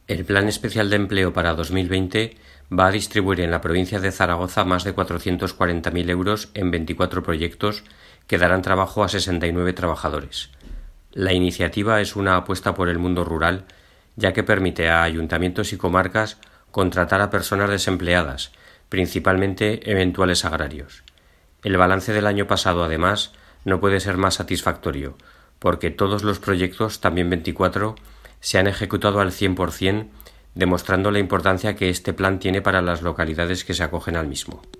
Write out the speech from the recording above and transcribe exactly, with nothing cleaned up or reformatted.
El Plan Especial de Empleo para dos mil veinte va a distribuir en la provincia de Zaragoza más de cuatrocientos cuarenta mil euros en veinticuatro proyectos que darán trabajo a sesenta y nueve trabajadores. La iniciativa es una apuesta por el mundo rural, ya que permite a ayuntamientos y comarcas contratar a personas desempleadas, principalmente eventuales agrarios. El balance del año pasado, además, no puede ser más satisfactorio, porque todos los proyectos, también veinticuatro, se han ejecutado al cien por cien, demostrando la importancia que este plan tiene para las localidades que se acogen al mismo.